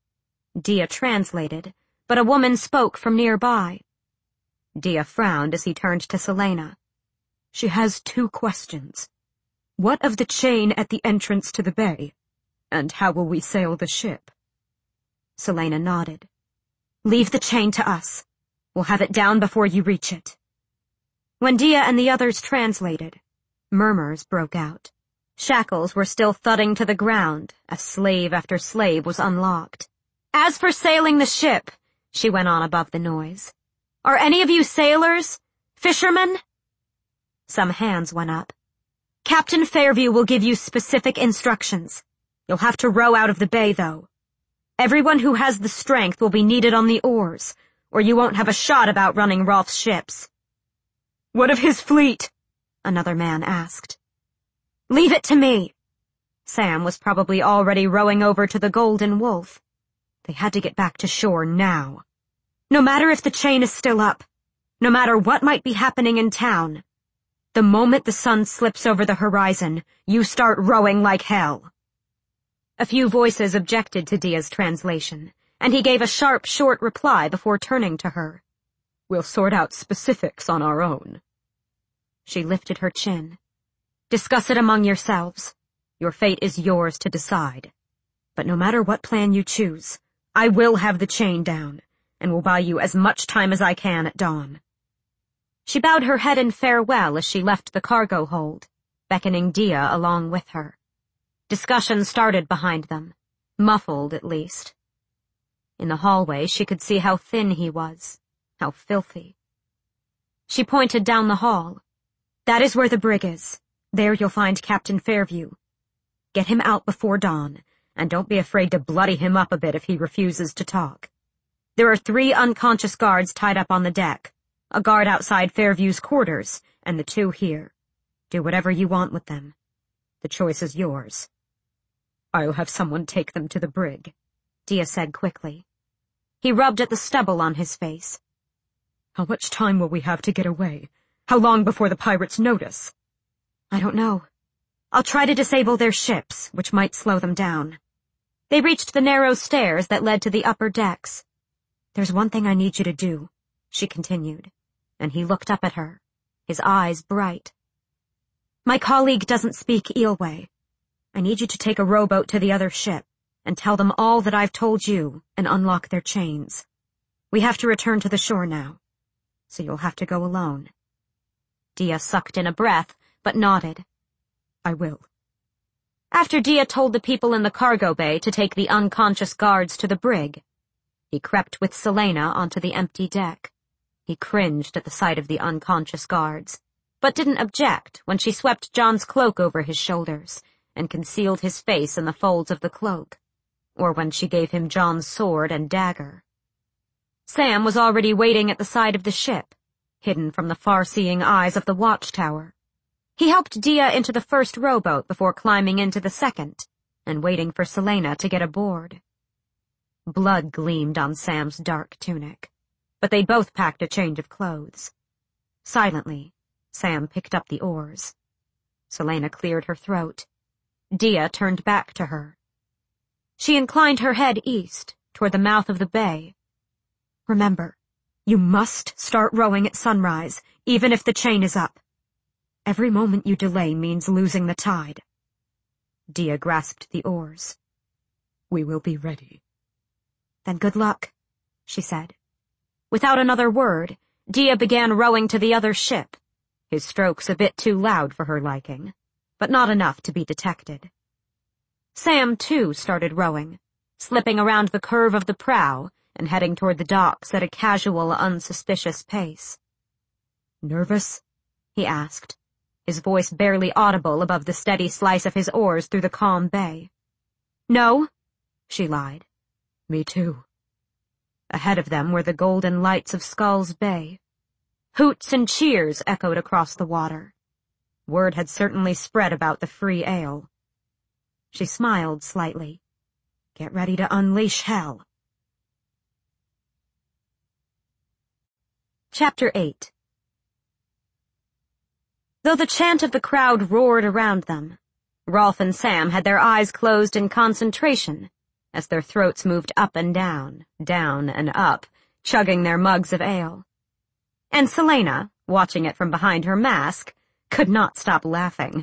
S1: Dia translated, but a woman spoke from nearby. Dia frowned as he turned to Selena. "She has two questions. What of the chain at the entrance to the bay? And how will we sail the ship?" Selena nodded. "Leave the chain to us. We'll have it down before you reach it." When Dia and the others translated, murmurs broke out. Shackles were still thudding to the ground as slave after slave was unlocked. "As for sailing the ship," she went on above the noise, "are any of you sailors? Fishermen?" Some hands went up. "Captain Fairview will give you specific instructions. You'll have to row out of the bay, though. Everyone who has the strength will be needed on the oars, or you won't have a shot about running Rolf's ships." "What of his fleet?" another man asked. "Leave it to me." Sam was probably already rowing over to the Golden Wolf. They had to get back to shore now. No matter if the chain is still up, no matter what might be happening in town, the moment the sun slips over the horizon, you start rowing like hell. A few voices objected to Dia's translation, and he gave a sharp, short reply before turning to her. "We'll sort out specifics on our own." She lifted her chin. "Discuss it among yourselves. Your fate is yours to decide. But no matter what plan you choose, I will have the chain down, and will buy you as much time as I can at dawn." She bowed her head in farewell as she left the cargo hold, beckoning Dia along with her. Discussion started behind them, muffled at least. In the hallway she could see how thin he was, how filthy. She pointed down the hall. "That is where the brig is. There you'll find Captain Fairview. Get him out before dawn, and don't be afraid to bloody him up a bit if he refuses to talk. There are three unconscious guards tied up on the deck, a guard outside Fairview's quarters, and the two here. Do whatever you want with them. The choice is yours." "I'll have someone take them to the brig," Dia said quickly. He rubbed at the stubble on his face. "How much time will we have to get away? How long before the pirates notice?" "I don't know. I'll try to disable their ships, which might slow them down." They reached the narrow stairs that led to the upper decks. "There's one thing I need you to do," she continued, and he looked up at her, his eyes bright. "My colleague doesn't speak Eelway. I need you to take a rowboat to the other ship and tell them all that I've told you and unlock their chains. We have to return to the shore now, so you'll have to go alone." Dia sucked in a breath, but nodded. "I will." After Dia told the people in the cargo bay to take the unconscious guards to the brig, he crept with Selena onto the empty deck. He cringed at the sight of the unconscious guards, but didn't object when she swept John's cloak over his shoulders and concealed his face in the folds of the cloak, or when she gave him John's sword and dagger. Sam was already waiting at the side of the ship, hidden from the far-seeing eyes of the watchtower. He helped Dia into the first rowboat before climbing into the second and waiting for Selena to get aboard. Blood gleamed on Sam's dark tunic, but they both packed a change of clothes. Silently, Sam picked up the oars. Selena cleared her throat. Dia turned back to her. She inclined her head east, toward the mouth of the bay. "Remember, you must start rowing at sunrise, even if the chain is up. Every moment you delay means losing the tide." Dia grasped the oars. "We will be ready." "Then good luck," she said. Without another word, Dia began rowing to the other ship, his strokes a bit too loud for her liking, but not enough to be detected. Sam, too, started rowing, slipping around the curve of the prow and heading toward the docks at a casual, unsuspicious pace. "Nervous?" he asked, his voice barely audible above the steady slice of his oars through the calm bay. "No," she lied. "Me too." Ahead of them were the golden lights of Skulls Bay. Hoots and cheers echoed across the water. Word had certainly spread about the free ale. She smiled slightly. Get ready to unleash hell. Chapter eight. Though the chant of the crowd roared around them, Rolf and Sam had their eyes closed in concentration as their throats moved up and down, down and up, chugging their mugs of ale. And Celaena, watching it from behind her mask, could not stop laughing.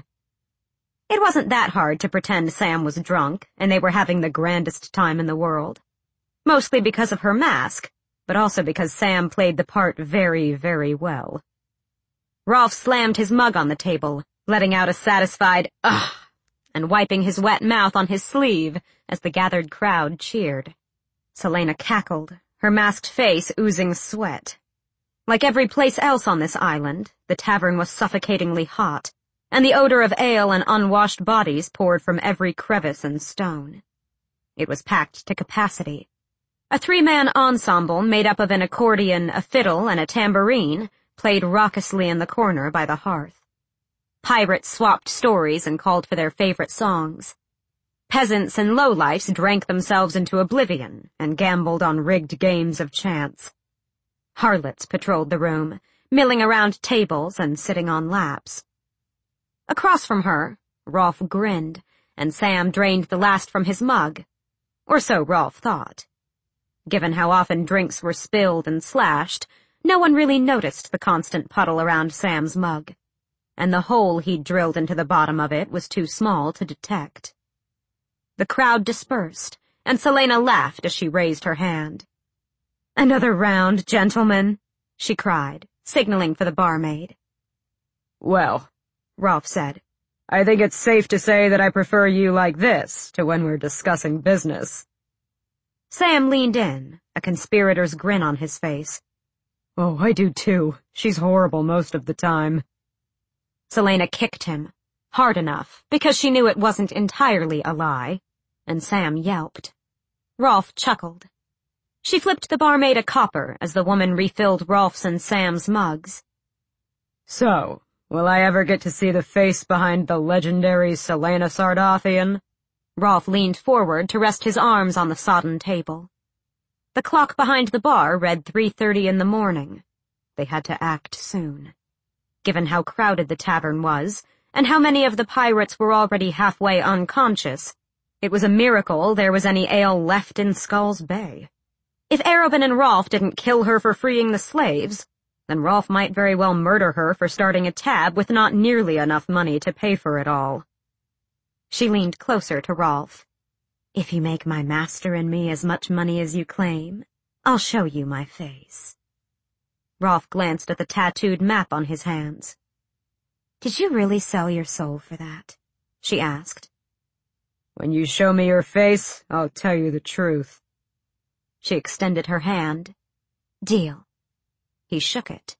S1: It wasn't that hard to pretend Sam was drunk and they were having the grandest time in the world. Mostly because of her mask, but also because Sam played the part very, very well. Rolf slammed his mug on the table, letting out a satisfied ugh, and wiping his wet mouth on his sleeve as the gathered crowd cheered. Celaena cackled, her masked face oozing sweat. Like every place else on this island, the tavern was suffocatingly hot, and the odor of ale and unwashed bodies poured from every crevice and stone. It was packed to capacity. A three-man ensemble made up of an accordion, a fiddle, and a tambourine played raucously in the corner by the hearth. Pirates swapped stories and called for their favorite songs. Peasants and lowlifes drank themselves into oblivion and gambled on rigged games of chance. Harlots patrolled the room, milling around tables and sitting on laps. Across from her, Rolf grinned, and Sam drained the last from his mug. Or so Rolf thought. Given how often drinks were spilled and slashed, no one really noticed the constant puddle around Sam's mug, and the hole he'd drilled into the bottom of it was too small to detect. The crowd dispersed, and Celaena laughed as she raised her hand. "Another round, gentlemen," she cried, signaling for the barmaid.
S2: "Well," Rolf said, "I think it's safe to say that I prefer you like this to when we're discussing business."
S1: Sam leaned in, a conspirator's grin on his face.
S2: "Oh, I do too. She's horrible most of the time."
S1: Celaena kicked him, hard enough, because she knew it wasn't entirely a lie, and Sam yelped. Rolf chuckled. She flipped the barmaid a copper as the woman refilled Rolf's and Sam's mugs.
S2: "So, will I ever get to see the face behind the legendary Celaena Sardathian?"
S1: Rolf leaned forward to rest his arms on the sodden table. The clock behind the bar read three thirty in the morning. They had to act soon. Given how crowded the tavern was, and how many of the pirates were already halfway unconscious, it was a miracle there was any ale left in Skull's Bay. If Arobin and Rolf didn't kill her for freeing the slaves, then Rolf might very well murder her for starting a tab with not nearly enough money to pay for it all. She leaned closer to Rolf. "If you make my master and me as much money as you claim, I'll show you my face." Rolf glanced at the tattooed map on his hands. "Did you really sell your soul for that?" she asked.
S2: "When you show me your face, I'll tell you the truth."
S1: She extended her hand. "Deal." He shook it.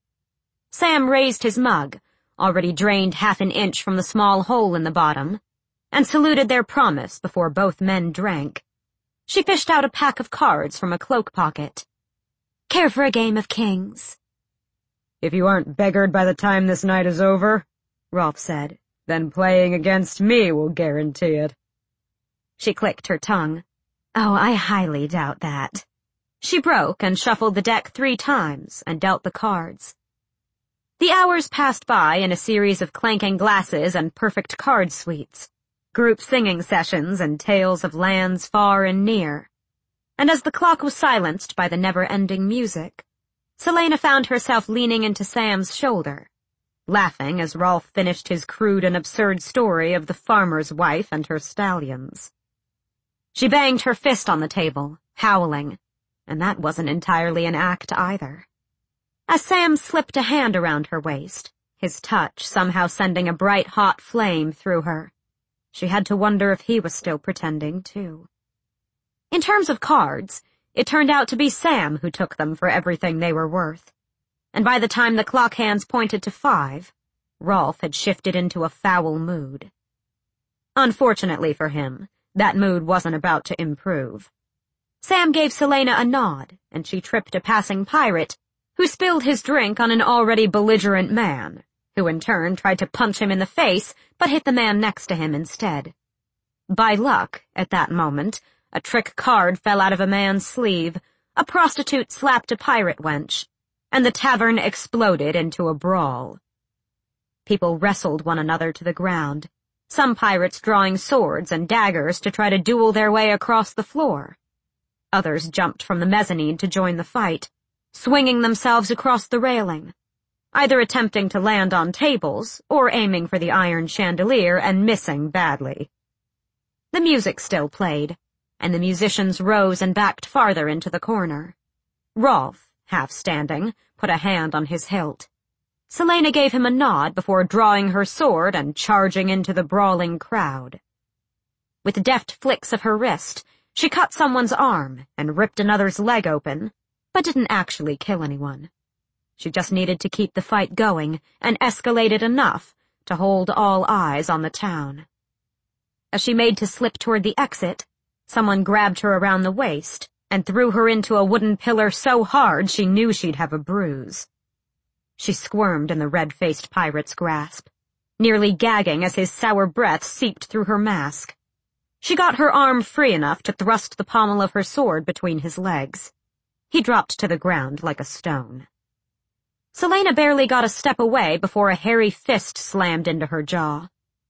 S1: Sam raised his mug, already drained half an inch from the small hole in the bottom, and saluted their promise before both men drank. She fished out a pack of cards from a cloak pocket. "Care for a game of kings?"
S2: "If you aren't beggared by the time this night is over," Rolf said, "then playing against me will guarantee it."
S1: She clicked her tongue. "Oh, I highly doubt that." She broke and shuffled the deck three times and dealt the cards. The hours passed by in a series of clanking glasses and perfect card suites, group singing sessions and tales of lands far and near. And as the clock was silenced by the never-ending music, Celaena found herself leaning into Sam's shoulder, laughing as Rolf finished his crude and absurd story of the farmer's wife and her stallions. She banged her fist on the table, howling, and that wasn't entirely an act either. As Sam slipped a hand around her waist, his touch somehow sending a bright hot flame through her, she had to wonder if he was still pretending, too. In terms of cards, it turned out to be Sam who took them for everything they were worth, and by the time the clock hands pointed to five, Rolf had shifted into a foul mood. Unfortunately for him, that mood wasn't about to improve. Sam gave Celaena a nod, and she tripped a passing pirate, who spilled his drink on an already belligerent man, who in turn tried to punch him in the face, but hit the man next to him instead. By luck, at that moment, A trick card fell out of a man's sleeve, a prostitute slapped a pirate wench, and the tavern exploded into a brawl. People wrestled one another to the ground, some pirates drawing swords and daggers to try to duel their way across the floor. Others jumped from the mezzanine to join the fight, swinging themselves across the railing, either attempting to land on tables or aiming for the iron chandelier and missing badly. The music still played, and the musicians rose and backed farther into the corner. Rolf, half standing, put a hand on his hilt. Celaena gave him a nod before drawing her sword and charging into the brawling crowd. With deft flicks of her wrist, she cut someone's arm and ripped another's leg open, but didn't actually kill anyone. She just needed to keep the fight going and escalate it enough to hold all eyes on the town. As she made to slip toward the exit, someone grabbed her around the waist and threw her into a wooden pillar so hard she knew she'd have a bruise. She squirmed in the red-faced pirate's grasp, nearly gagging as his sour breath seeped through her mask. She got her arm free enough to thrust the pommel of her sword between his legs. He dropped to the ground like a stone. Celaena barely got a step away before a hairy fist slammed into her jaw.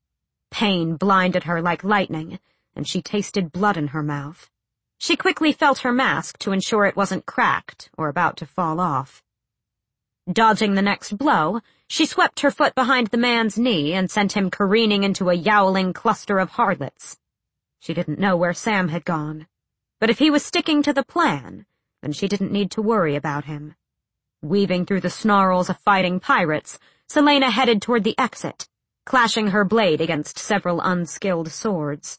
S1: Pain blinded her like lightning, and she tasted blood in her mouth. She quickly felt her mask to ensure it wasn't cracked or about to fall off. Dodging the next blow, she swept her foot behind the man's knee and sent him careening into a yowling cluster of harlots. She didn't know where Sam had gone, but if he was sticking to the plan, then she didn't need to worry about him. Weaving through the snarls of fighting pirates, Celaena headed toward the exit, clashing her blade against several unskilled swords.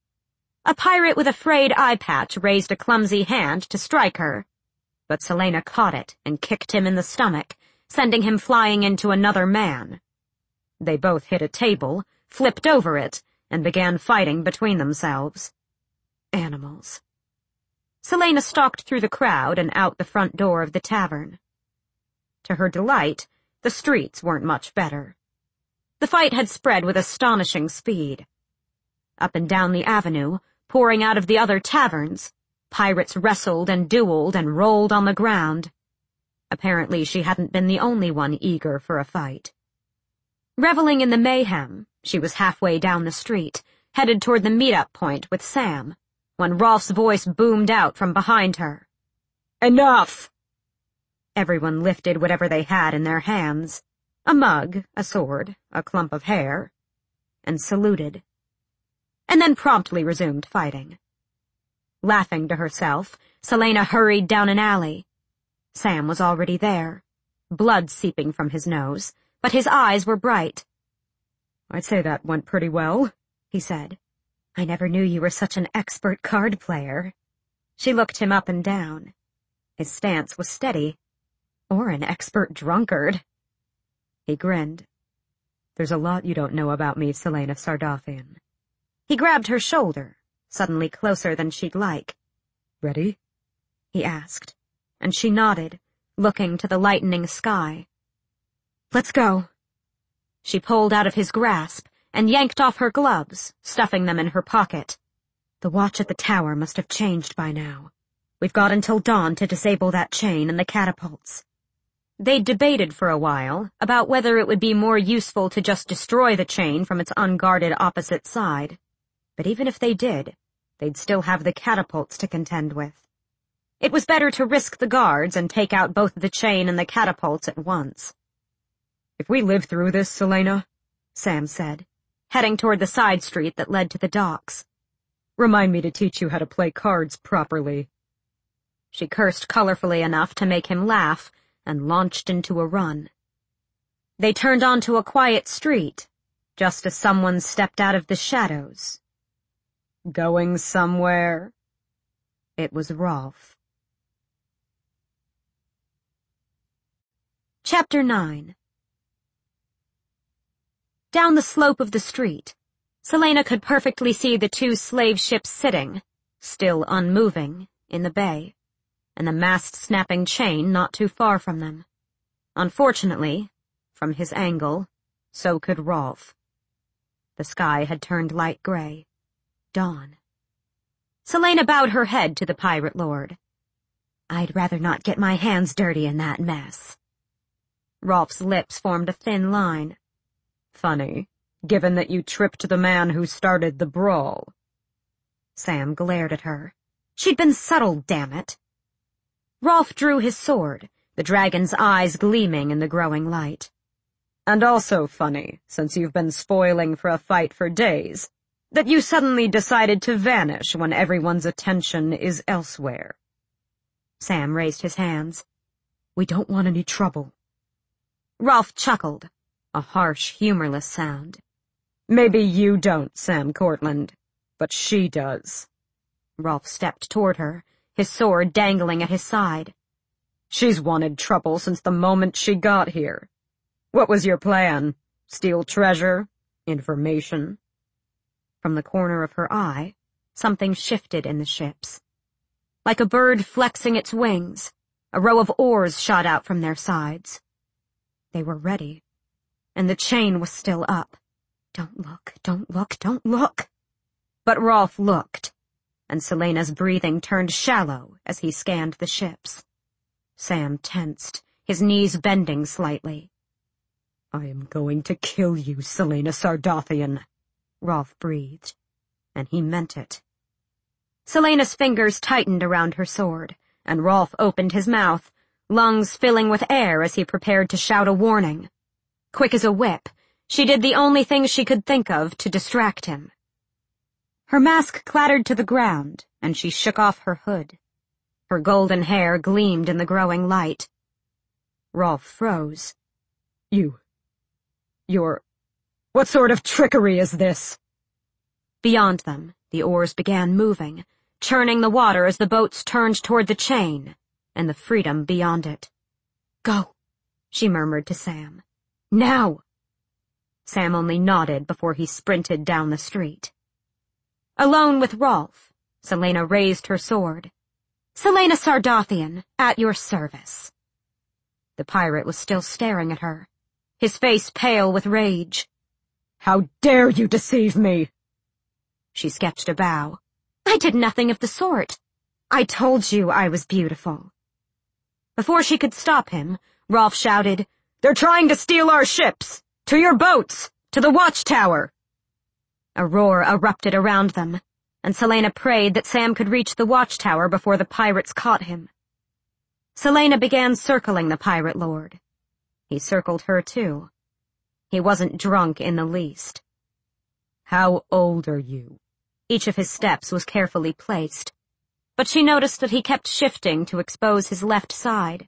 S1: A pirate with a frayed eye patch raised a clumsy hand to strike her, but Celaena caught it and kicked him in the stomach, sending him flying into another man. They both hit a table, flipped over it, and began fighting between themselves. Animals. Celaena stalked through the crowd and out the front door of the tavern. To her delight, the streets weren't much better. The fight had spread with astonishing speed. Up and down the avenue, pouring out of the other taverns, pirates wrestled and dueled and rolled on the ground. Apparently she hadn't been the only one eager for a fight. Reveling in the mayhem, she was halfway down the street, headed toward the meet-up point with Sam, when Rolf's voice boomed out from behind her. "Enough!" Everyone lifted whatever they had in their hands, a mug, a sword, a clump of hair, and saluted, and then promptly resumed fighting. Laughing to herself, Celaena hurried down an alley. Sam was already there, blood seeping from his nose, but his eyes were bright. "I'd say that went pretty well," he said. "I never knew you were such an expert card player." She looked him up and down. His stance was steady. Or an expert drunkard. He grinned. "There's a lot you don't know about me, Celaena Sardathian." He grabbed her shoulder, suddenly closer than she'd like. "Ready?" he asked, and she nodded, looking to the lightening sky. "Let's go." She pulled out of his grasp and yanked off her gloves, stuffing them in her pocket. "The watch at the tower must have changed by now. We've got until dawn to disable that chain and the catapults." They'd debated for a while about whether it would be more useful to just destroy the chain from its unguarded opposite side. But even if they did, they'd still have the catapults to contend with. It was better to risk the guards and take out both the chain and the catapults at once. "If we live through this, Celaena," Sam said, heading toward the side street that led to the docks, "remind me to teach you how to play cards properly." She cursed colorfully enough to make him laugh, and launched into a run. They turned onto a quiet street, just as someone stepped out of the shadows. "Going somewhere?" It was Rolf. Chapter nine. Down the slope of the street, Celaena could perfectly see the two slave ships sitting, still unmoving, in the bay, and the mast-snapping chain not too far from them. Unfortunately, from his angle, so could Rolf. The sky had turned light gray. Dawn. Selena bowed her head to the pirate lord. I'd rather not get my hands dirty in that mess.
S2: Rolf's lips formed a thin line. Funny, given that you tripped the man who started the brawl.
S1: Sam glared at her. She'd been subtle, damn it. Rolf drew his sword, the dragon's eyes gleaming in the growing light.
S2: And also funny, since you've been spoiling for a fight for days, that you suddenly decided to vanish when everyone's attention is elsewhere.
S1: Sam raised his hands.
S2: We don't want any trouble.
S1: Rolf chuckled, a harsh, humorless sound.
S2: Maybe you don't, Sam Cortland, but she does.
S1: Rolf stepped toward her, his sword dangling at his side.
S2: She's wanted trouble since the moment she got here. What was your plan? Steal treasure? Information?
S1: From the corner of her eye, something shifted in the ships. Like a bird flexing its wings, a row of oars shot out from their sides. They were ready, and the chain was still up. Don't look, don't look, don't look. But Rolf looked, and Selena's breathing turned shallow as he scanned the ships. Sam tensed, his knees bending slightly.
S2: I am going to kill you, Selena Sardathian,
S1: Rolf breathed, and he meant it. Selena's fingers tightened around her sword, and Rolf opened his mouth, lungs filling with air as he prepared to shout a warning. Quick as a whip, she did the only thing she could think of to distract him. Her mask clattered to the ground, and she shook off her hood. Her golden hair gleamed in the growing light. Rolf froze.
S2: You... You're... What sort of trickery is this?
S1: Beyond them, the oars began moving, churning the water as the boats turned toward the chain, and the freedom beyond it. Go, she murmured to Sam. Now! Sam only nodded before he sprinted down the street. Alone with Rolf, Selena raised her sword. Selena Sardathian, at your service. The pirate was still staring at her, his face pale with rage.
S2: How dare you deceive me?
S1: She sketched a bow. I did nothing of the sort. I told you I was beautiful. Before she could stop him, Rolf shouted, They're trying to steal our ships! To your boats! To the watchtower! A roar erupted around them, and Selena prayed that Sam could reach the watchtower before the pirates caught him. Selena began circling the pirate lord. He circled her too. He wasn't drunk in the least.
S2: How old are you?
S1: Each of his steps was carefully placed, but she noticed that he kept shifting to expose his left side.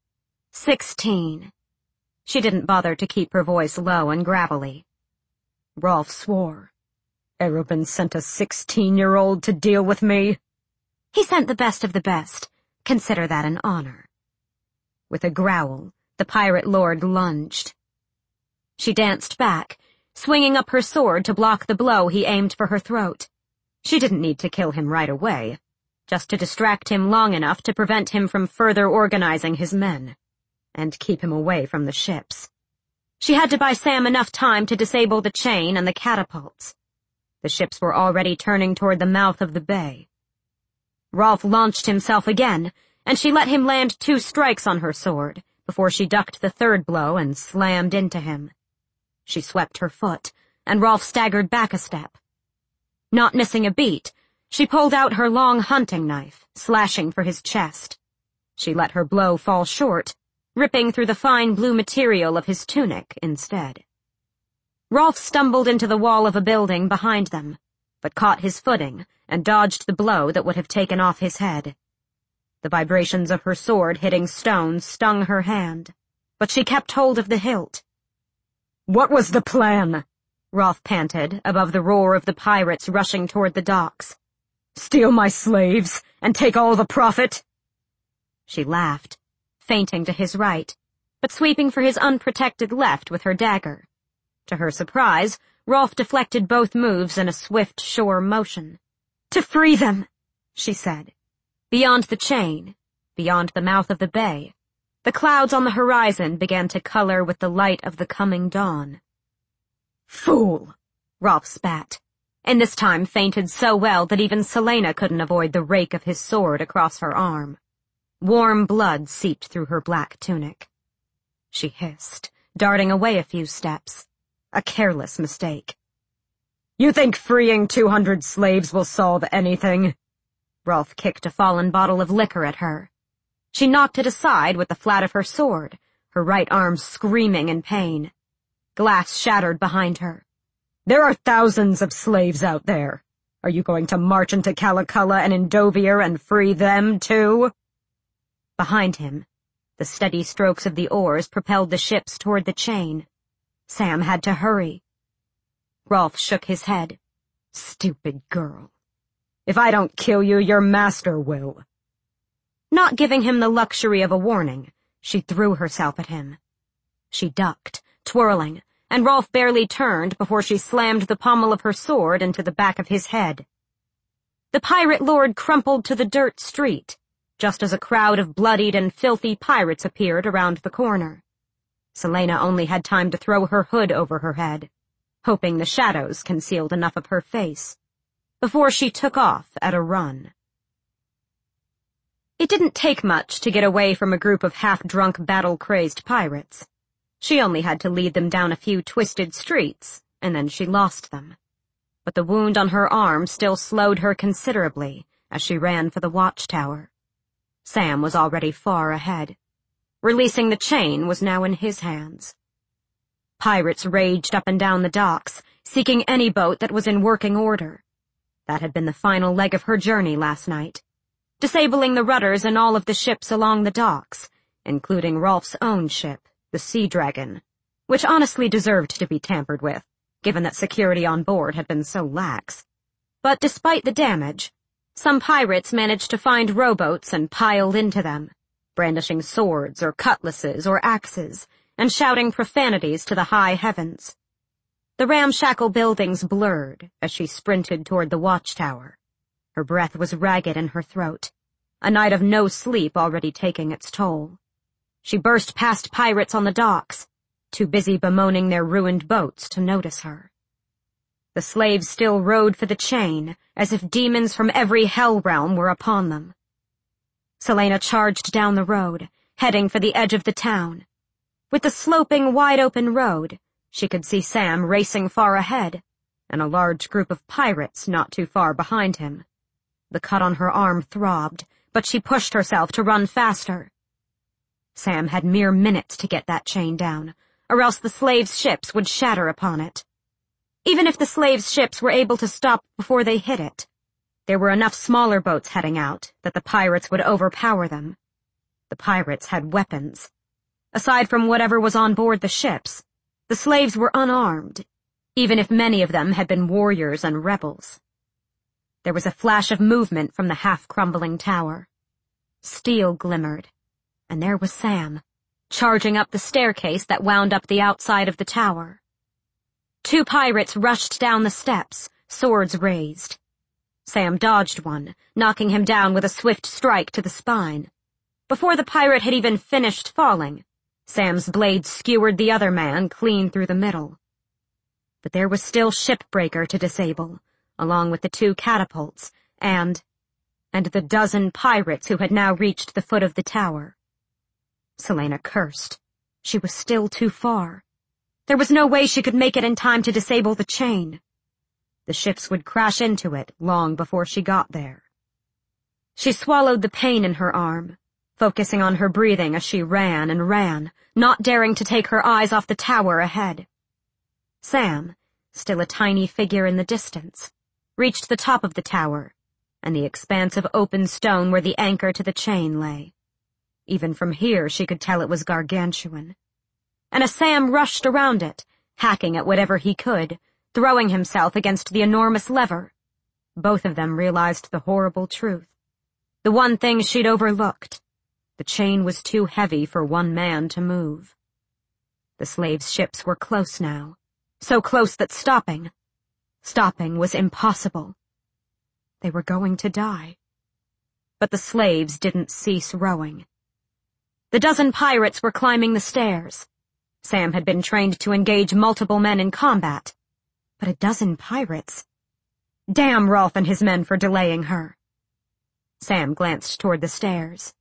S1: Sixteen. She didn't bother to keep her voice low and gravelly.
S2: Rolf swore. Erobin sent a sixteen-year-old to deal with me?
S1: He sent the best of the best. Consider that an honor. With a growl, the pirate lord lunged. She danced back, swinging up her sword to block the blow he aimed for her throat. She didn't need to kill him right away, just to distract him long enough to prevent him from further organizing his men, and keep him away from the ships. She had to buy Sam enough time to disable the chain and the catapults. The ships were already turning toward the mouth of the bay. Rolf launched himself again, and she let him land two strikes on her sword before she ducked the third blow and slammed into him. She swept her foot, and Rolf staggered back a step. Not missing a beat, she pulled out her long hunting knife, slashing for his chest. She let her blow fall short, ripping through the fine blue material of his tunic instead. Rolf stumbled into the wall of a building behind them, but caught his footing and dodged the blow that would have taken off his head. The vibrations of her sword hitting stones stung her hand, but she kept hold of the hilt.
S2: What was the plan?
S1: Rolf panted above the roar of the pirates rushing toward the docks.
S2: Steal my slaves and take all the profit?
S1: She laughed, feinting to his right, but sweeping for his unprotected left with her dagger. To her surprise, Rolf deflected both moves in a swift, sure motion. To free them, she said. Beyond the chain, beyond the mouth of the bay, the clouds on the horizon began to color with the light of the coming dawn.
S2: Fool!
S1: Rolf spat. and this time feinted so well that even Celaena couldn't avoid the rake of his sword across her arm. Warm blood seeped through her black tunic. She hissed, darting away a few steps. A careless mistake.
S2: "You think freeing two hundred slaves will solve anything?"
S1: Rolf kicked a fallen bottle of liquor at her. She knocked it aside with the flat of her sword, her right arm screaming in pain. Glass shattered behind her.
S2: "There are thousands of slaves out there. Are you going to march into Calaculla and Endovier and free them, too?"
S1: Behind him, the steady strokes of the oars propelled the ships toward the chain. Sam had to hurry. Rolf shook his head.
S2: "Stupid girl. If I don't kill you, your master will."
S1: Not giving him the luxury of a warning, she threw herself at him. She ducked, twirling, and Rolf barely turned before she slammed the pommel of her sword into the back of his head. The pirate lord crumpled to the dirt street, just as a crowd of bloodied and filthy pirates appeared around the corner. Celaena only had time to throw her hood over her head, hoping the shadows concealed enough of her face, before she took off at a run. It didn't take much to get away from a group of half-drunk, battle-crazed pirates. She only had to lead them down a few twisted streets, and then she lost them. But the wound on her arm still slowed her considerably as she ran for the watchtower. Sam was already far ahead. Releasing the chain was now in his hands. Pirates raged up and down the docks, seeking any boat that was in working order. That had been the final leg of her journey last night, disabling the rudders in all of the ships along the docks, including Rolf's own ship, the Sea Dragon, which honestly deserved to be tampered with, given that security on board had been so lax. But despite the damage, some pirates managed to find rowboats and piled into them, brandishing swords or cutlasses or axes, and shouting profanities to the high heavens. The ramshackle buildings blurred as she sprinted toward the watchtower. Her breath was ragged in her throat, a night of no sleep already taking its toll. She burst past pirates on the docks, too busy bemoaning their ruined boats to notice her. The slaves still rode for the chain, as if demons from every hell realm were upon them. Celaena charged down the road, heading for the edge of the town. With the sloping, wide-open road, she could see Sam racing far ahead, and a large group of pirates not too far behind him. The cut on her arm throbbed, but she pushed herself to run faster. Sam had mere minutes to get that chain down, or else the slaves' ships would shatter upon it. Even if the slaves' ships were able to stop before they hit it, there were enough smaller boats heading out that the pirates would overpower them. The pirates had weapons. Aside from whatever was on board the ships, the slaves were unarmed, even if many of them had been warriors and rebels. There was a flash of movement from the half-crumbling tower. Steel glimmered, and there was Sam, charging up the staircase that wound up the outside of the tower. Two pirates rushed down the steps, swords raised. Sam dodged one, knocking him down with a swift strike to the spine. Before the pirate had even finished falling, Sam's blade skewered the other man clean through the middle. But there was still Shipbreaker to disable, along with the two catapults, and, and the dozen pirates who had now reached the foot of the tower. Celaena cursed. She was still too far. There was no way she could make it in time to disable the chain. The ships would crash into it long before she got there. She swallowed the pain in her arm, focusing on her breathing as she ran and ran, not daring to take her eyes off the tower ahead. Sam, still a tiny figure in the distance, reached the top of the tower, and the expanse of open stone where the anchor to the chain lay. Even from here she could tell it was gargantuan. And as Sam rushed around it, hacking at whatever he could, throwing himself against the enormous lever, both of them realized the horrible truth. The one thing she'd overlooked. The chain was too heavy for one man to move. The slaves' ships were close now, so close that stopping, stopping was impossible. They were going to die. But the slaves didn't cease rowing. The dozen pirates were climbing the stairs. Sam had been trained to engage multiple men in combat, but a dozen pirates? Damn Rolfe and his men for delaying her. Sam glanced toward the stairs.